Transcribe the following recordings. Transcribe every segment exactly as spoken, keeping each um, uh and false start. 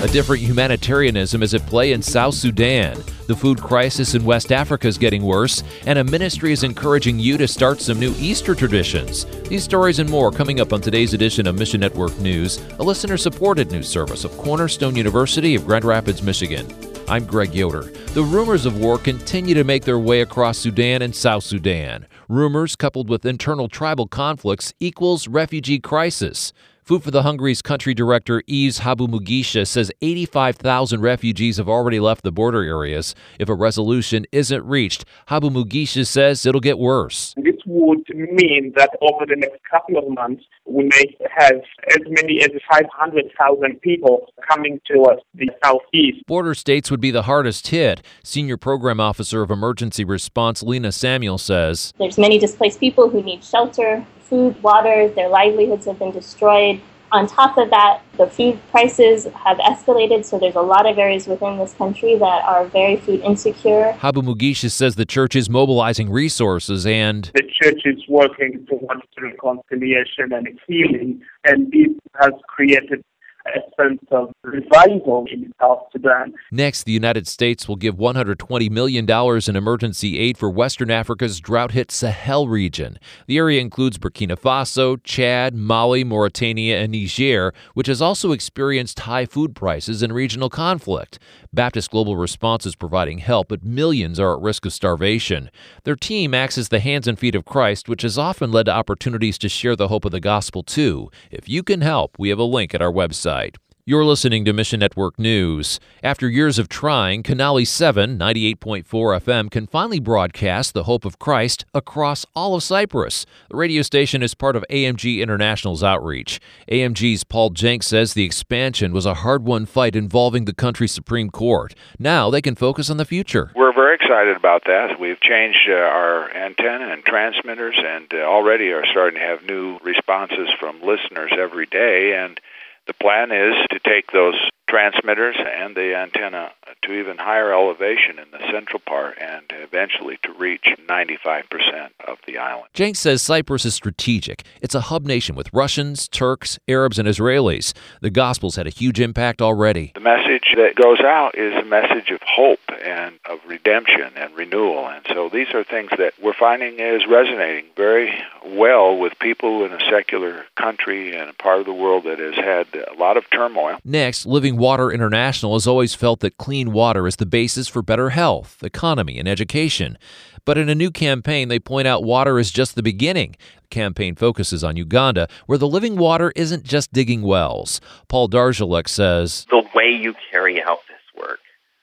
A different humanitarianism is at play in South Sudan. The food crisis in West Africa is getting worse, and a ministry is encouraging you to start some new Easter traditions. These stories and more coming up on today's edition of Mission Network News, a listener-supported news service of Cornerstone University of Grand Rapids, Michigan. I'm Greg Yoder. The rumors of war continue to make their way across Sudan and South Sudan. Rumors coupled with internal tribal conflicts equals refugee crisis. Food for the Hungry's country director Yves Habumugisha says eighty-five thousand refugees have already left the border areas. If a resolution isn't reached, Habumugisha says it'll get worse. This would mean that over the next couple of months, we may have as many as five hundred thousand people coming towards the southeast. Border states would be the hardest hit. Senior Program Officer of Emergency Response Lena Samuel says, There's many displaced people who need shelter, food, water, their livelihoods have been destroyed. On top of that, the food prices have escalated, so there's a lot of areas within this country that are very food insecure. Habumugisha says the church is mobilizing resources and the church is working towards reconciliation and healing, and this has created a sense of revival in South Sudan. Next, the United States will give one hundred twenty million dollars in emergency aid for Western Africa's drought-hit Sahel region. The area includes Burkina Faso, Chad, Mali, Mauritania, and Niger, which has also experienced high food prices and regional conflict. Baptist Global Response is providing help, but millions are at risk of starvation. Their team acts as the hands and feet of Christ, which has often led to opportunities to share the hope of the gospel, too. If you can help, we have a link at our website. You're listening to Mission Network News. After years of trying, Canali seven, ninety-eight point four F M, can finally broadcast the hope of Christ across all of Cyprus. The radio station is part of A M G International's outreach. A M G's Paul Jenks says the expansion was a hard-won fight involving the country's Supreme Court. Now they can focus on the future. We're very excited about that. We've changed uh, our antenna and transmitters and uh, already are starting to have new responses from listeners every day, and the plan is to take those transmitters and the antenna to even higher elevation in the central part and eventually to reach ninety-five percent of the island. Jenks says Cyprus is strategic. It's a hub nation with Russians, Turks, Arabs, and Israelis. The gospel's had a huge impact already. The message that goes out is a message of hope and of redemption and renewal. And so these are things that we're finding is resonating very well with people in a secular country and a part of the world that has had a lot of turmoil. Next, Living Water International has always felt that clean water is the basis for better health, economy, and education. But in a new campaign, they point out water is just the beginning. The campaign focuses on Uganda, where the living water isn't just digging wells. Paul Darjalek says, the way you carry out this work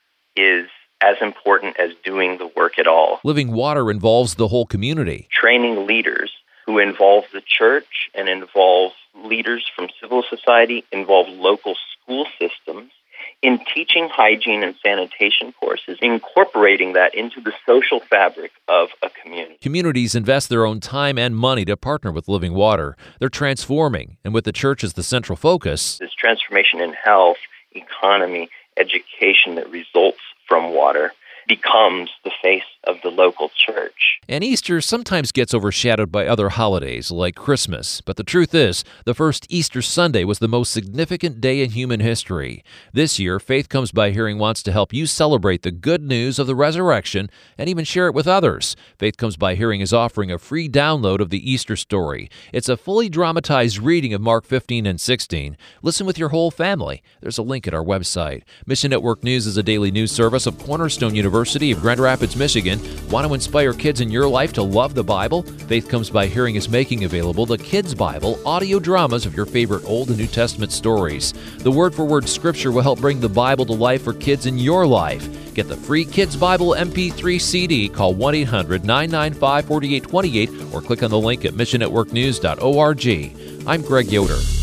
is as important as doing the work at all. Living water involves the whole community. Training leaders who involve the church and involve leaders from civil society, involve local school systems in teaching hygiene and sanitation courses, incorporating that into the social fabric of a community. Communities invest their own time and money to partner with Living Water. They're transforming, and with the church as the central focus, this transformation in health, economy, education that results from water becomes the face of the local church. And Easter sometimes gets overshadowed by other holidays like Christmas, but the truth is, the first Easter Sunday was the most significant day in human history. This year, Faith Comes by Hearing wants to help you celebrate the good news of the resurrection and even share it with others. Faith Comes by Hearing is offering a free download of the Easter story. It's a fully dramatized reading of Mark fifteen and sixteen. Listen with your whole family. There's a link at our website. Mission Network News is a daily news service of Cornerstone University of Grand Rapids, Michigan. Want to inspire kids in your life to love the Bible? Faith Comes by Hearing is making available the Kids Bible audio dramas of your favorite Old and New Testament stories. The word-for-word scripture will help bring the Bible to life for kids in your life. Get the free Kids Bible M P three C D. Call one eight hundred nine nine five four eight two eight or click on the link at mission network news dot org. I'm Greg Yoder.